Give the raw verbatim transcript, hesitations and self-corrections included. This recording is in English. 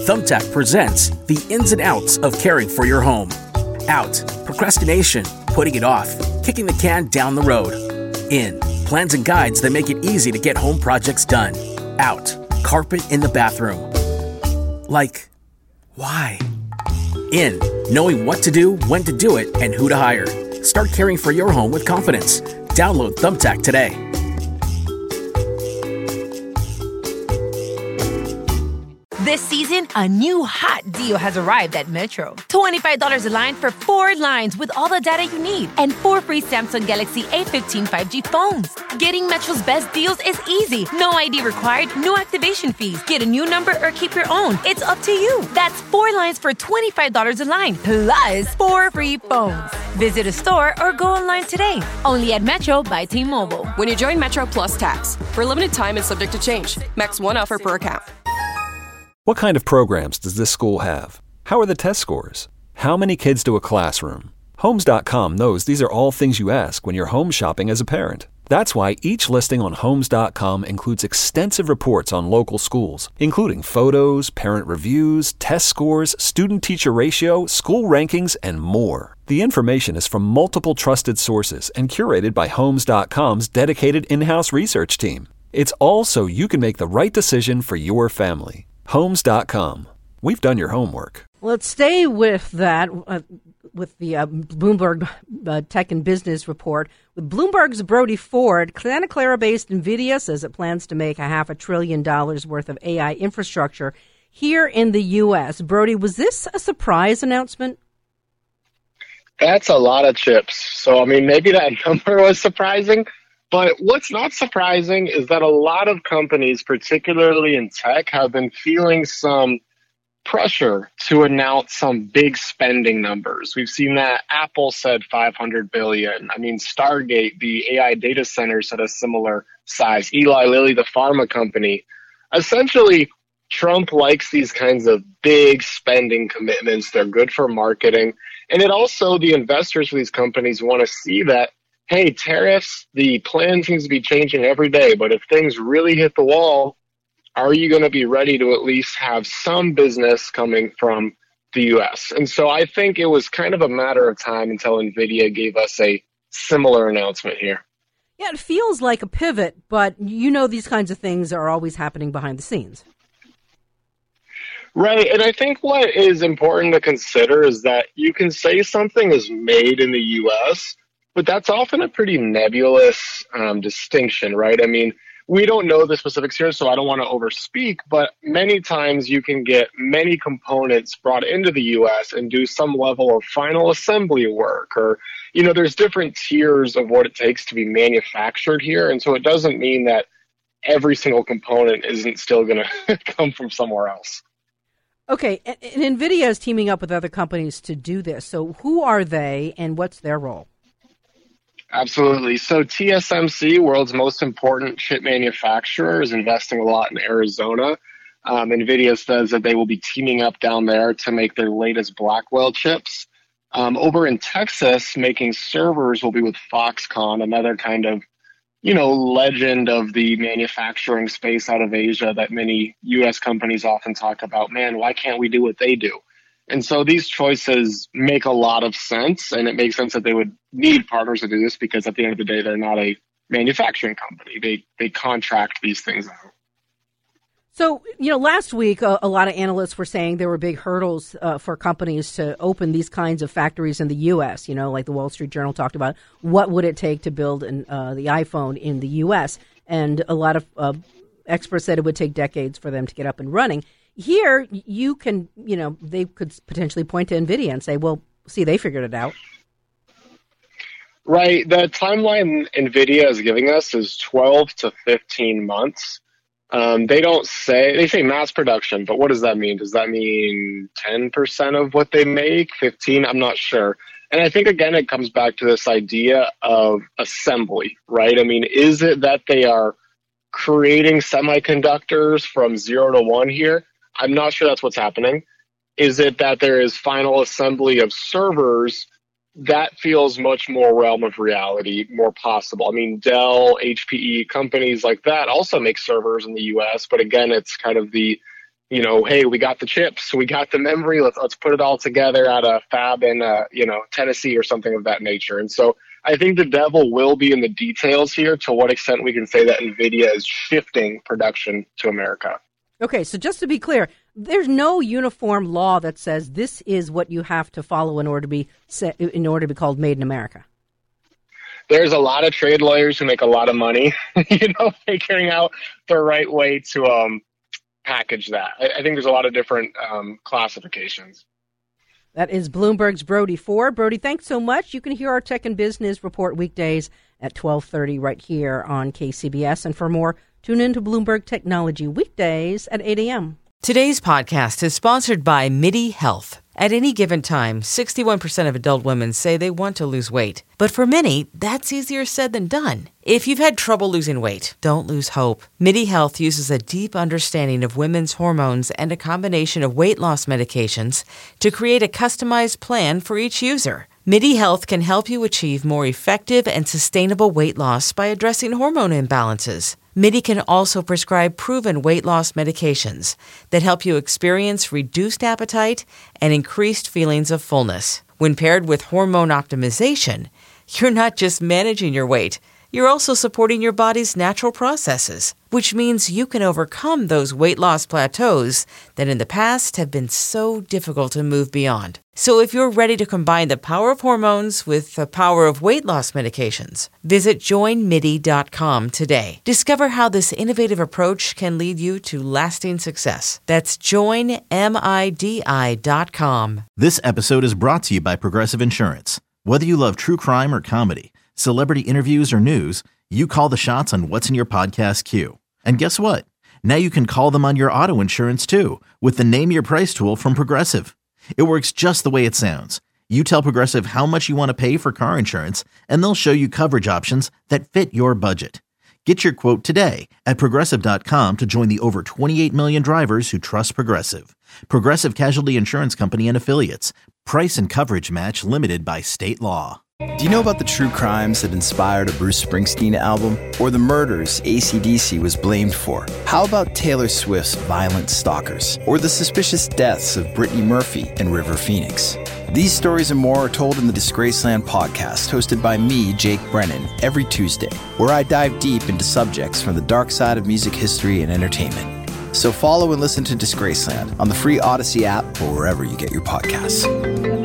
Thumbtack presents the ins and outs of caring for your home. Out, procrastination, putting it off, kicking the can down the road. In, plans and guides that make it easy to get home projects done. Out, carpet in the bathroom. Like, why? In, knowing what to do, when to do it, and who to hire. Start caring for your home with confidence. Download Thumbtack today. This season, a new hot deal has arrived at Metro. twenty-five dollars a line for four lines with all the data you need and four free Samsung Galaxy A fifteen five G phones. Getting Metro's best deals is easy. No I D required, no activation fees. Get a new number or keep your own. It's up to you. That's four lines for twenty-five dollars a line, plus four free phones. Visit a store or go online today. Only at Metro by T-Mobile. When you join Metro Plus Tax, for a limited time and subject to change. Max one offer per account. What kind of programs does this school have? How are the test scores? How many kids do a classroom? Homes dot com knows these are all things you ask when you're home shopping as a parent. That's why each listing on Homes dot com includes extensive reports on local schools, including photos, parent reviews, test scores, student-teacher ratio, school rankings, and more. The information is from multiple trusted sources and curated by Homes dot com's dedicated in-house research team. It's all so you can make the right decision for your family. Homes dot com. We've done your homework. Let's stay with that, uh, with the uh, Bloomberg uh, Tech and Business Report. With Bloomberg's Brody Ford, Santa Clara-based NVIDIA says it plans to make a half a trillion dollars worth of A I infrastructure here in the U S. Brody, was this a surprise announcement? That's a lot of chips. So, I mean, maybe that number was surprising. But what's not surprising is that a lot of companies, particularly in tech, have been feeling some pressure to announce some big spending numbers. We've seen that Apple said five hundred billion dollars. I mean, Stargate, the A I data center, said a similar size. Eli Lilly, the pharma company. Essentially, Trump likes these kinds of big spending commitments. They're good for marketing. And it also, the investors for these companies want to see that, hey, tariffs, the plan seems to be changing every day, but if things really hit the wall, are you going to be ready to at least have some business coming from the U S? And so I think it was kind of a matter of time until NVIDIA gave us a similar announcement here. Yeah, it feels like a pivot, but you know these kinds of things are always happening behind the scenes. Right, and I think what is important to consider is that you can say something is made in the U S, but that's often a pretty nebulous um, distinction, right? I mean, we don't know the specifics here, so I don't want to overspeak, but many times you can get many components brought into the U S and do some level of final assembly work, or, you know, there's different tiers of what it takes to be manufactured here, and so it doesn't mean that every single component isn't still going to come from somewhere else. Okay, and, and NVIDIA is teaming up with other companies to do this, so who are they and what's their role? Absolutely. So T S M C, world's most important chip manufacturer, is investing a lot in Arizona. Um, NVIDIA says that they will be teaming up down there to make their latest Blackwell chips. Um, over in Texas, making servers will be with Foxconn, another kind of, you know, legend of the manufacturing space out of Asia that many U S companies often talk about. Man, why can't we do what they do? And so these choices make a lot of sense, and it makes sense that they would need partners to do this because at the end of the day, they're not a manufacturing company. They they contract these things out. So, you know, last week, a, a lot of analysts were saying there were big hurdles uh, for companies to open these kinds of factories in the U S, you know, like the Wall Street Journal talked about. What would it take to build an, uh, the iPhone in the U S? And a lot of uh, experts said it would take decades for them to get up and running. Here, you can, you know, they could potentially point to NVIDIA and say, well, see, they figured it out. Right. The timeline NVIDIA is giving us is twelve to fifteen months. Um, they don't say, they say mass production, but what does that mean? Does that mean ten percent of what they make, fifteen? I'm not sure. And I think, again, it comes back to this idea of assembly, right? I mean, is it that they are creating semiconductors from zero to one here? I'm not sure that's what's happening. Is it that there is final assembly of servers? That feels much more realm of reality, more possible. I mean, Dell, H P E, companies like that also make servers in the U S, but again, it's kind of the you know, hey, we got the chips, we got the memory, let's let's put it all together at a fab in, uh, you know, Tennessee or something of that nature. And so I think the devil will be in the details here, to what extent we can say that NVIDIA is shifting production to America. Okay, so just to be clear, there's no uniform law that says this is what you have to follow in order to be set, in order to be called Made in America. There's a lot of trade lawyers who make a lot of money, you know, figuring out the right way to um, package that. I, I think there's a lot of different um, classifications. That is Bloomberg's Brody Ford. Brody, thanks so much. You can hear our Tech and Business Report weekdays at twelve thirty right here on K C B S. And for more, tune in to Bloomberg Technology weekdays at eight a.m. Today's podcast is sponsored by MIDI Health. At any given time, sixty-one percent of adult women say they want to lose weight. But for many, that's easier said than done. If you've had trouble losing weight, don't lose hope. MIDI Health uses a deep understanding of women's hormones and a combination of weight loss medications to create a customized plan for each user. MIDI Health can help you achieve more effective and sustainable weight loss by addressing hormone imbalances. MIDI can also prescribe proven weight loss medications that help you experience reduced appetite and increased feelings of fullness. When paired with hormone optimization, you're not just managing your weight, you're also supporting your body's natural processes, which means you can overcome those weight loss plateaus that in the past have been so difficult to move beyond. So if you're ready to combine the power of hormones with the power of weight loss medications, visit join midi dot com today. Discover how this innovative approach can lead you to lasting success. That's join midi dot com. This episode is brought to you by Progressive Insurance. Whether you love true crime or comedy, celebrity interviews or news, you call the shots on what's in your podcast queue. And guess what? Now you can call them on your auto insurance too, with the Name Your Price tool from Progressive. It works just the way it sounds. You tell Progressive how much you want to pay for car insurance, and they'll show you coverage options that fit your budget. Get your quote today at Progressive dot com to join the over twenty-eight million drivers who trust Progressive. Progressive Casualty Insurance Company and Affiliates. Price and coverage match limited by state law. Do you know about the true crimes that inspired a Bruce Springsteen album? Or the murders A C D C was blamed for? How about Taylor Swift's Violent Stalkers? Or the suspicious deaths of Brittany Murphy and River Phoenix? These stories and more are told in the Disgraceland podcast, hosted by me, Jake Brennan, every Tuesday, where I dive deep into subjects from the dark side of music history and entertainment. So follow and listen to Disgraceland on the free Odyssey app or wherever you get your podcasts.